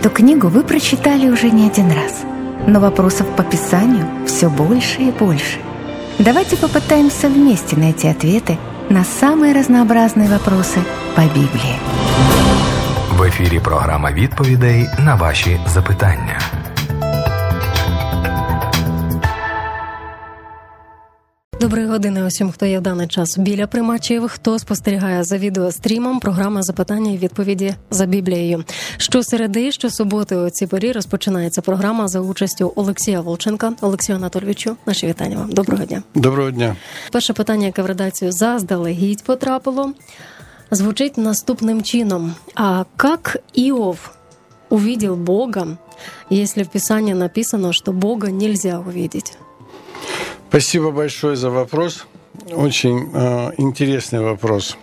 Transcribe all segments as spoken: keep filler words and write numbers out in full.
Эту книгу вы прочитали уже не один раз, но вопросов по Писанию все больше и больше. Давайте попытаемся вместе найти ответы на самые разнообразные вопросы по Біблії. В ефірі програма відповідей на ваші запитання. Доброї години усім, хто є в даний час біля приймачів, хто спостерігає за відеострімом програми «Запитання і відповіді за Біблією». Щосереди, щосуботи у цій порі розпочинається програма за участю Олексія Волченка. Олексію Анатолійовичу, наші вітання вам. Доброго дня. Доброго дня. Перше питання, яке в редакцію заздалегідь потрапило, звучить наступним чином. А как Иов увидел Бога, если в Писании написано, что Бога нельзя увидеть? Спасибо большое за вопрос. Очень э, интересный вопрос.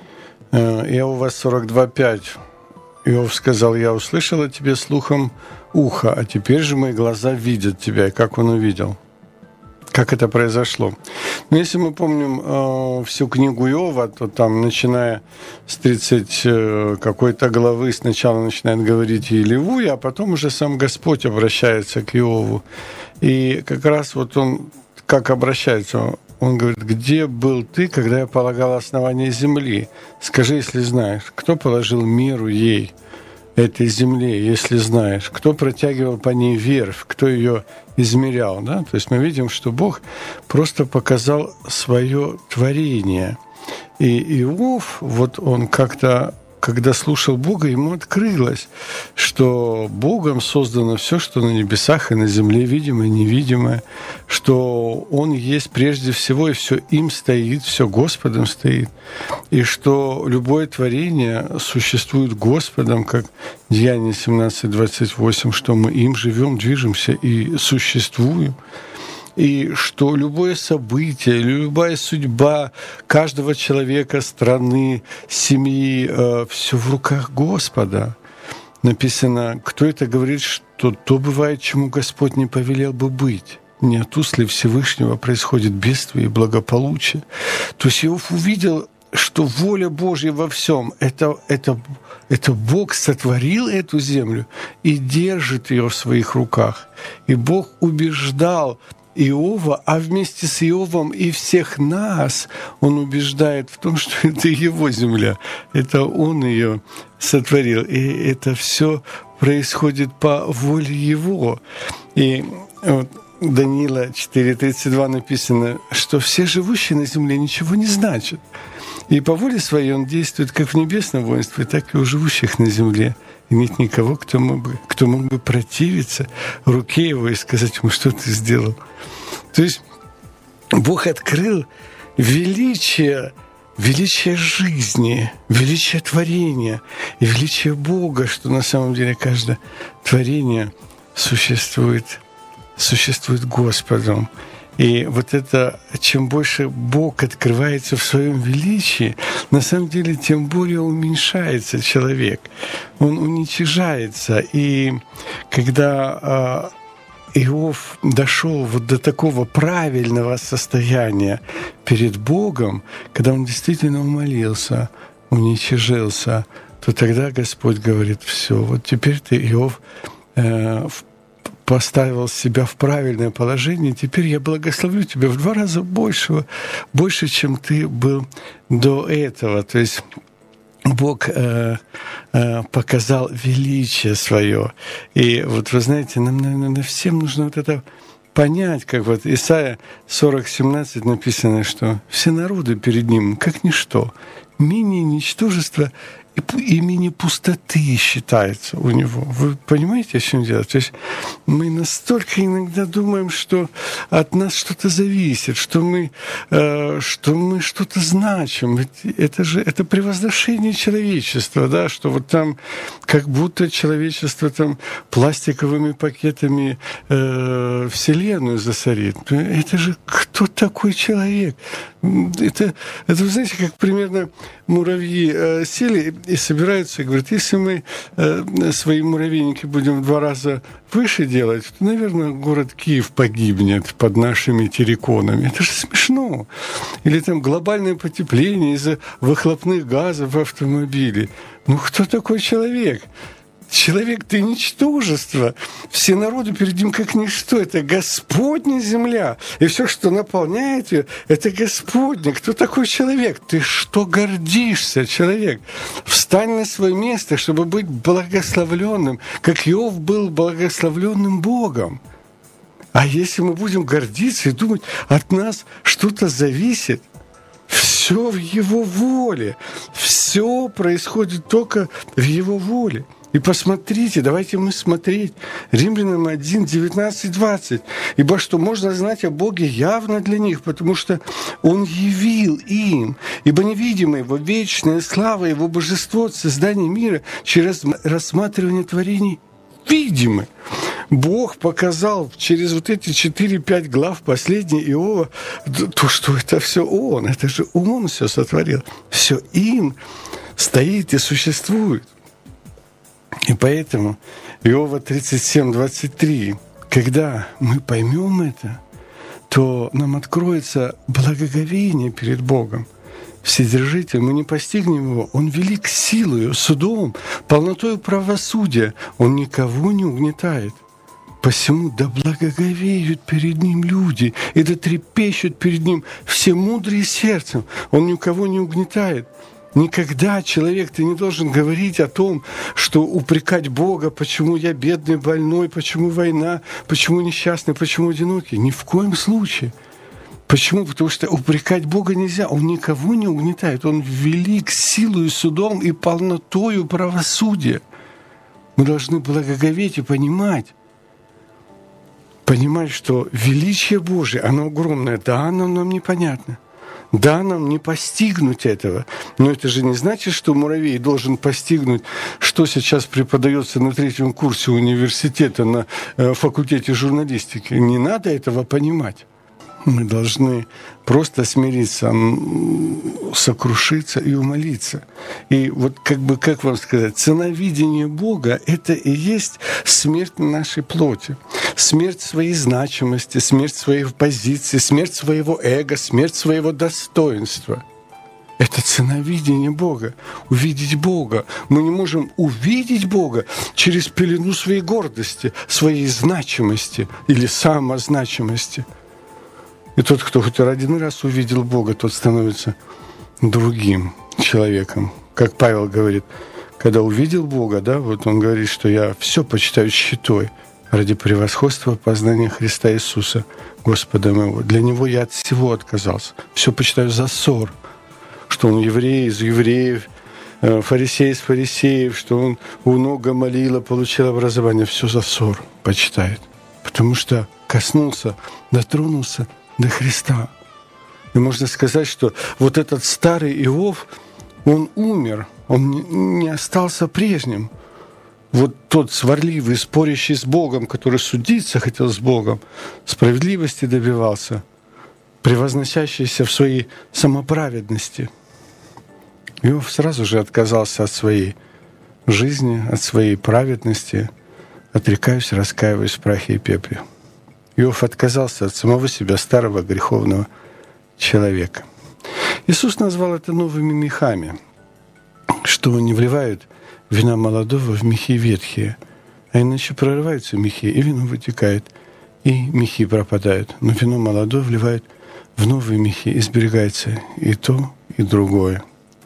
Э, Иова сорок два пять. Иов сказал: «Я услышал о тебе слухом уха, а теперь же мои глаза видят тебя». И как он увидел? Как это произошло? Но если мы помним э, всю книгу Иова, то там, начиная с тридцать э, какой-то главы, сначала начинает говорить Елевуя, а потом уже сам Господь обращается к Иову. И как раз вот он как обращается? Он говорит: «Где был ты, когда я полагал основание земли? Скажи, если знаешь, кто положил меру ей, этой земле, если знаешь? Кто протягивал по ней верфь, кто ее измерял?» Да? То есть мы видим, что Бог просто показал свое творение. И Иов, вот он как-то, когда слушал Бога, ему открылось, что Богом создано все, что на небесах и на земле, видимое и невидимое, что Он есть прежде всего, и все им стоит, все Господом стоит, и что любое творение существует Господом, как Деяния семнадцать двадцать восемь, что мы им живем, движемся и существуем. И что любое событие, любая судьба каждого человека, страны, семьи, э, все в руках Господа. Написано: кто это говорит, что то бывает, чему Господь не повелел бы быть. Не от уст ли Всевышнего происходит бедствие и благополучие. То есть Иов увидел, что воля Божья во всем — это, это, это Бог сотворил эту землю и держит ее в своих руках. И Бог убеждал Иова, а вместе с Иовом и всех нас он убеждает в том, что это его земля, это он ее сотворил, и это все происходит по воле его. И вот Даниила четыре тридцать два написано, что все живущие на земле ничего не значат. И по воле своей он действует как в небесном воинстве, так и у живущих на земле. И нет никого, кто мог бы, кто мог бы противиться руке его и сказать ему: что ты сделал. То есть Бог открыл величие, величие жизни, величие творения и величие Бога, что на самом деле каждое творение существует, существует Господом. И вот это, чем больше Бог открывается в своем величии, на самом деле, тем более уменьшается человек. Он уничижается. И когда Иов дошел вот до такого правильного состояния перед Богом, когда он действительно умолился, уничижился, то тогда Господь говорит: все, вот теперь ты, Иов, в поставил себя в правильное положение, теперь я благословлю тебя в два раза больше, больше, чем ты был до этого. То есть Бог э, э, показал величие свое. И вот вы знаете, нам, наверное, всем нужно вот это понять, как вот Исайя сорок семнадцать написано, что все народы перед ним как ничто, менее ничтожества и менее пустоты считается у него. Вы понимаете, о чем дело? То есть мы настолько иногда думаем, что от нас что-то зависит, что мы, э, что мы что-то значим. Это же это превозношение человечества, да, что вот там как будто человечество там пластиковыми пакетами э, Вселенную засорит. Это же кто такой человек? Это, это, вы знаете, как примерно муравьи э, сели и собираются и говорят: если мы э, свои муравейники будем в два раза выше делать, то, наверное, город Киев погибнет под нашими терриконами. Это же смешно. Или там глобальное потепление из-за выхлопных газов в автомобиле. Ну, кто такой человек? Человек, ты ничтожество. Все народы перед ним как ничто. Это Господня земля. И все, что наполняет ее, это Господня. Кто такой человек? Ты что гордишься, человек? Встань на свое место, чтобы быть благословленным, как Иов был благословленным Богом. А если мы будем гордиться и думать, от нас что-то зависит, все в Его воле. Все происходит только в Его воле. И посмотрите, давайте мы смотреть. Римлянам один, девятнадцать, двадцать. Ибо что можно знать о Боге явно для них, потому что Он явил им. Ибо невидимо Его вечная слава, Его божество от создания мира через рассматривание творений видимы. Бог показал через вот эти четыре-пять глав последней Иова, то, что это все Он, это же Он все сотворил. Все им стоит и существует. И поэтому Иова тридцать семь, двадцать три, когда мы поймем это, то нам откроется благоговение перед Богом. Вседержитель, мы не постигнем Его. Он велик силою, судом, полнотою правосудия. Он никого не угнетает. Посему да благоговеют перед Ним люди, и да трепещут перед Ним все мудрые сердцем. Он никого не угнетает. Никогда человек, ты не должен говорить о том, что упрекать Бога, почему я бедный, больной, почему война, почему несчастный, почему одинокий. Ни в коем случае. Почему? Потому что упрекать Бога нельзя. Он никого не угнетает. Он велик силою, судом и полнотою правосудия. Мы должны благоговеть и понимать, понимать, что величие Божие, оно огромное. Да, оно нам непонятно. Да, нам не постигнуть этого. Но это же не значит, что муравей должен постигнуть, что сейчас преподается на третьем курсе университета на факультете журналистики. Не надо этого понимать. Мы должны просто смириться, сокрушиться и умолиться. И вот как бы, как вам сказать, цена видения Бога – это и есть смерть нашей плоти. Смерть своей значимости, смерть своей позиции, смерть своего эго, смерть своего достоинства. Это цена видения Бога. Увидеть Бога. Мы не можем увидеть Бога через пелену своей гордости, своей значимости или самозначимости. И тот, кто хоть один раз увидел Бога, тот становится другим человеком. Как Павел говорит, когда увидел Бога, да, вот он говорит, что я все почитаю щитой ради превосходства познания Христа Иисуса, Господа моего. Для Него я от всего отказался. Все почитаю за ссор, что он еврей из евреев, фарисей из фарисеев, что он у ног Гамалиила получил образование. Все за ссор почитает. Потому что коснулся, дотронулся до Христа. И можно сказать, что вот этот старый Иов, он умер, он не остался прежним. Вот тот сварливый, спорящий с Богом, который судиться хотел с Богом, справедливости добивался, превозносящийся в своей самоправедности. Иов сразу же отказался от своей жизни, от своей праведности. Отрекаюсь, раскаиваюсь в прахе и пепле. Иов отказался от самого себя, старого греховного человека. Иисус назвал это новыми мехами, что не вливают вина молодого в мехи ветхие, а иначе прорываются мехи, и вино вытекает, и мехи пропадают. Но вино молодое вливают в новые мехи, и сберегается и то, и другое.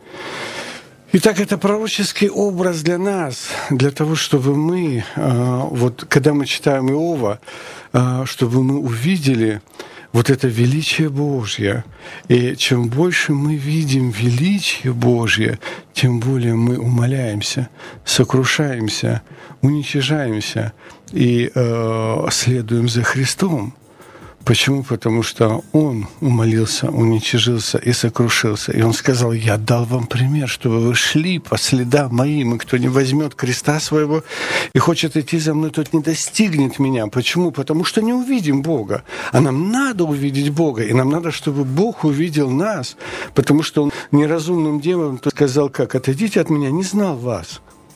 Итак, это пророческий образ для нас, для того, чтобы мы, вот когда мы читаем Иова, чтобы мы увидели вот это величие Божье. И чем больше мы видим величие Божье, тем более мы умаляемся, сокрушаемся, уничижаемся и э, следуем за Христом. Почему? Потому что Он умолился, уничижился и сокрушился. И Он сказал: «Я дал вам пример, чтобы вы шли по следам моим, и кто не возьмет креста своего и хочет идти за мной, тот не достигнет меня». Почему? Потому что не увидим Бога. А нам надо увидеть Бога, и нам надо, чтобы Бог увидел нас. Потому что Он неразумным демоном сказал как: «Отойдите от меня, не знал вас».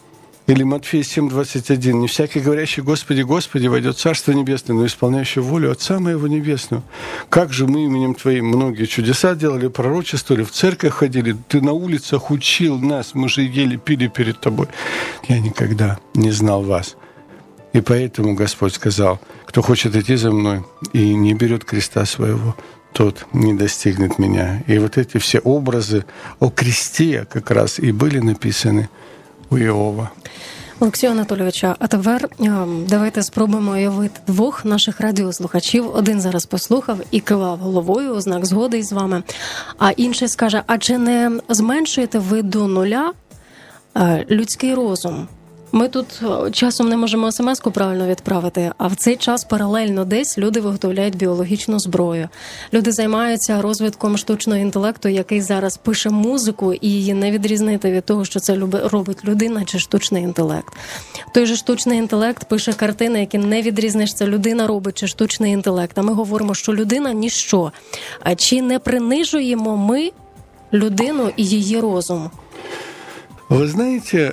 Или Матфея семь двадцать один. «Не всякий, говорящий Господи, Господи, войдет в Царство Небесное, но исполняющий волю Отца Моего Небесного. Как же мы именем Твоим многие чудеса делали, пророчествовали, в церковь ходили, Ты на улицах учил нас, мы же ели, пили перед Тобой. Я никогда не знал вас». И поэтому Господь сказал: кто хочет идти за Мной и не берет креста своего, тот не достигнет Меня. И вот эти все образы о кресте как раз и были написаны у Іова. Олексію Анатолійовичу, а тепер давайте спробуємо уявити двох наших радіослухачів. Один зараз послухав і кивав головою у знак згоди із вами, а інший скаже: а чи не зменшуєте ви до нуля людський розум? Ми тут часом не можемо смс-ку правильно відправити, а в цей час паралельно десь люди виготовляють біологічну зброю. Люди займаються розвитком штучного інтелекту, який зараз пише музику, і її не відрізнити від того, що це робить людина чи штучний інтелект. Той же штучний інтелект пише картини, які не відрізниш, це людина робить чи штучний інтелект. А ми говоримо, що людина – ніщо. А чи не принижуємо ми людину і її розум? Ви знаєте,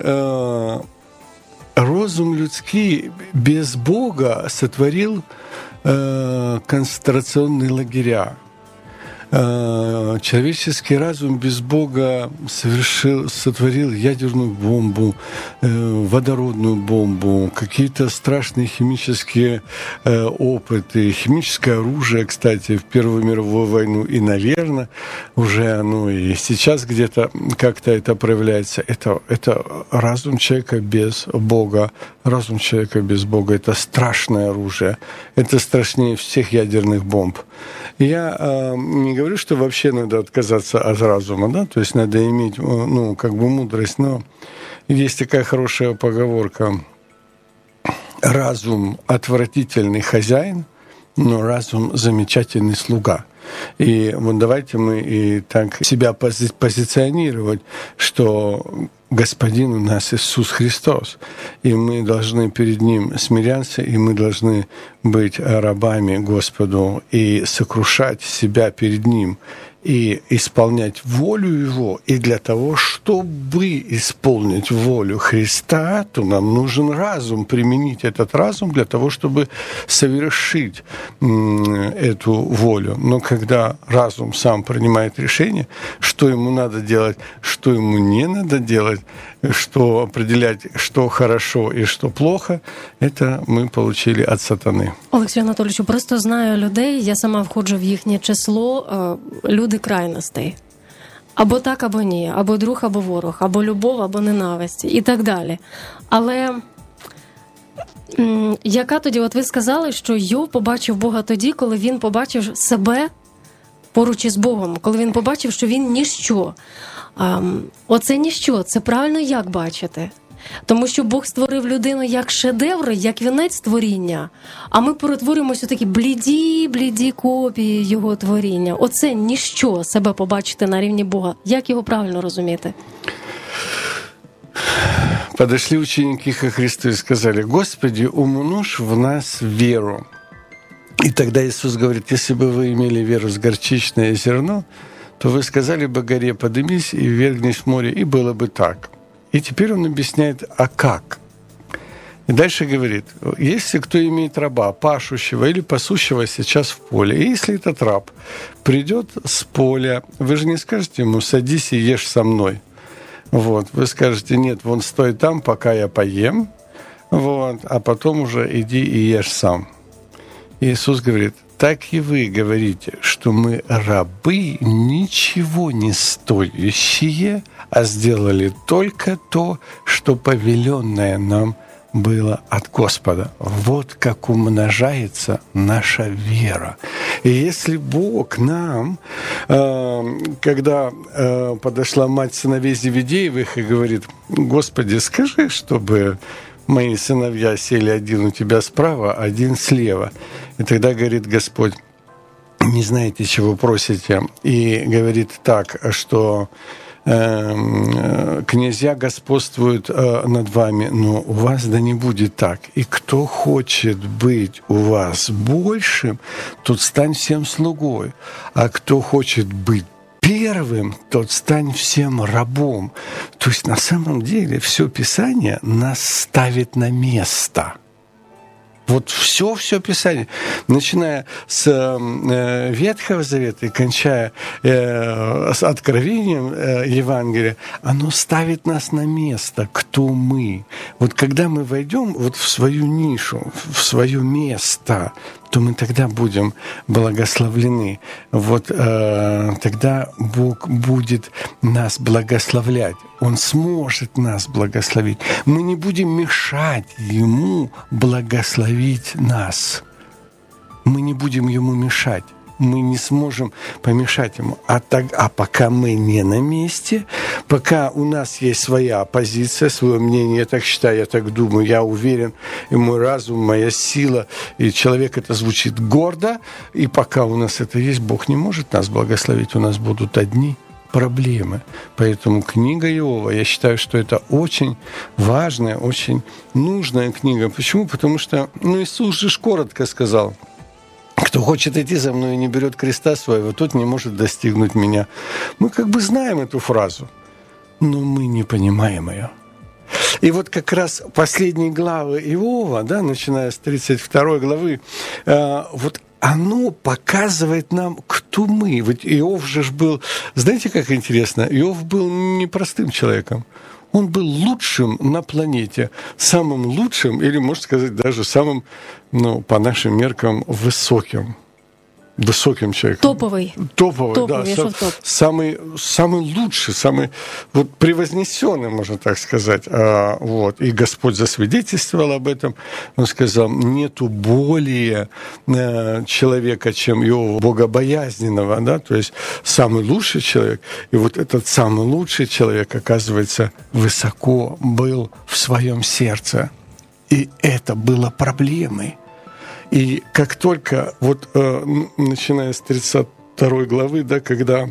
розум людский без Бога сотворил э, концентрационные лагеря. Э, человеческий разум без Бога совершил, сотворил ядерную бомбу, э, водородную бомбу, какие-то страшные химические э, опыты, химическое оружие, кстати, в Первую мировую войну, и, наверное, уже оно и сейчас где-то как-то это проявляется. Это, это разум человека без Бога. Разум человека без Бога — это страшное оружие. Это страшнее всех ядерных бомб. Я э, не говорю, что вообще надо отказаться от разума, да, то есть надо иметь, ну, как бы мудрость, но есть такая хорошая поговорка: разум — отвратительный хозяин, но разум — замечательный слуга. И вот давайте мы и так себя пози- позиционировать, что Господин у нас Иисус Христос, и мы должны перед Ним смиряться, и мы должны быть рабами Господу и сокрушать себя перед Ним, и исполнять волю Его. И для того, чтобы исполнить волю Христа, то нам нужен разум, применить этот разум для того, чтобы совершить эту волю. Но когда разум сам принимает решение, что ему надо делать, что ему не надо делать, что определять, что хорошо и что плохо, это мы получили от сатаны. Олексію Анатолійовичу, просто знаю людей, я сама входжу в їхнє число, люди крайностей. Або так, або ні, або друг, або ворог, або любов, або ненависть і так далі. Але м- яка тоді, от ви сказали, що Йов побачив Бога тоді, коли він побачив себе поруч із Богом, коли він побачив, що він ніщо. А, оце ніщо, це правильно як бачити? Тому що Бог створив людину як шедевр, як вінець творіння, а ми перетворюємося у такі бліді, бліді копії його творіння. Оце ніщо себе побачити на рівні Бога. Як його правильно розуміти? Подошли ученики ко Христу и сказали: «Господи, умножь в нас веру». И тогда Иисус говорит: если бы вы имели веру с горчичное зерно, то вы сказали бы горе: подымись и ввергнись в море, и было бы так. И теперь он объясняет, а как? И дальше говорит: если кто имеет раба, пашущего или пасущего сейчас в поле, и если этот раб придет с поля, вы же не скажете ему: садись и ешь со мной. Вот. Вы скажете: нет, вон стой там, пока я поем, вот, а потом уже иди и ешь сам. И Иисус говорит: так и вы говорите, что мы рабы, ничего не стоящие, а сделали только то, что повеленное нам было от Господа. Вот как умножается наша вера. И если Бог нам, когда подошла мать сыновей Зеведеевых и говорит: Господи, скажи, чтобы мои сыновья сели один у тебя справа, один слева. И тогда говорит Господь: не знаете, чего просите. И говорит так, что э, князья господствуют э, над вами, но у вас да не будет так. И кто хочет быть у вас большим, тот стань всем слугой. А кто хочет быть первым, тот стань всем рабом. То есть на самом деле все Писание нас ставит на место. Вот все, все Писание, начиная с э, Ветхого Завета и кончая э, с откровением э, Евангелия, оно ставит нас на место, кто мы. Вот когда мы войдем вот в свою нишу, в свое место, то мы тогда будем благословлены. Вот э, тогда Бог будет нас благословлять. Он сможет нас благословить. Мы не будем мешать Ему благословить нас. Мы не будем Ему мешать. Мы не сможем помешать Ему. А, так, а пока мы не на месте, пока у нас есть своя позиция, свое мнение, я так считаю, я так думаю, я уверен, и мой разум, моя сила, и человек это звучит гордо, и пока у нас это есть, Бог не может нас благословить, у нас будут одни проблемы. Поэтому книга Иова, я считаю, что это очень важная, очень нужная книга. Почему? Потому что ну, Иисус же коротко сказал: кто хочет идти за мной и не берет креста своего, тот не может достигнуть меня. Мы как бы знаем эту фразу, но мы не понимаем ее. И вот как раз последние главы Иова, да, начиная с тридцать второй главы, э, вот оно показывает нам, кто мы. Вот Иов же был, знаете, как интересно, Иов был непростым человеком. Он был лучшим на планете, самым лучшим, или, можно сказать, даже самым, ну, по нашим меркам, высоким. Высоким человеком. Топовый. Топовый, Топовый, да. Сам, топ. самый, самый лучший, самый вот, превознесенный, можно так сказать. А, вот. И Господь засвидетельствовал об этом. Он сказал, нету более э, человека, чем Иова, богобоязненного. Да? То есть самый лучший человек. И вот этот самый лучший человек, оказывается, высоко был в своем сердце. И это было проблемой. И как только, вот э, начиная с тридцать второй главы, да, когда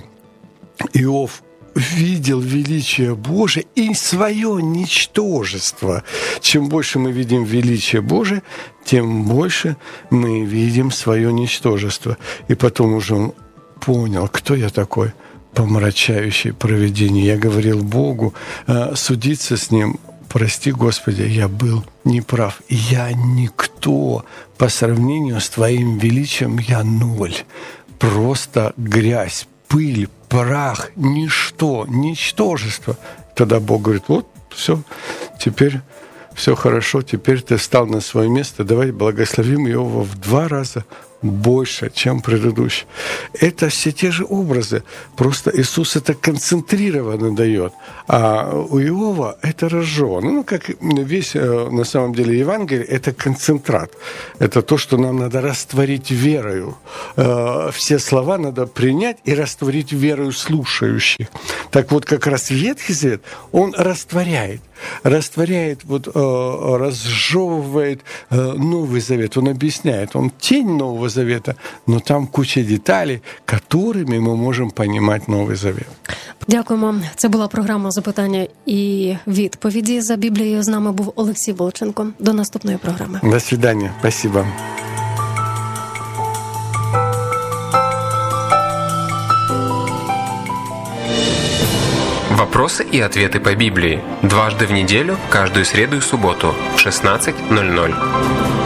Иов видел величие Божие и свое ничтожество, чем больше мы видим величие Божие, тем больше мы видим свое ничтожество. И потом уже он понял, кто я такой, помрачающий провидение. Я говорил Богу, э, судиться с Ним. Прости, Господи, я был неправ. Я никто. По сравнению с Твоим величием я ноль. Просто грязь, пыль, прах, ничто, ничтожество. Тогда Бог говорит, вот, все, теперь все хорошо, теперь ты встал на свое место, давай благословим Иова в два раза больше, чем предыдущий. Это все те же образы, просто Иисус это концентрированно дает, а у Иова это разжевано. Ну, как весь, на самом деле, Евангелие, это концентрат. Это то, что нам надо растворить верою. Все слова надо принять и растворить верою слушающих. Так вот, как раз Ветхий Завет, он растворяет. Растворяет, вот, разжевывает Новый Завет. Он объясняет. Он тень Нового Завета, но там куча деталей, которыми ми можемо понимать Новий Завет. Дякуємо. Це була програма «Запитання і відповіді». За Біблією з нами був Олексій Волченко. До наступної програми. До свидания. Спасибо. Вопросы и ответы по Библии. Дважды в неделю, каждую среду и субботу в шестнадцать ноль ноль.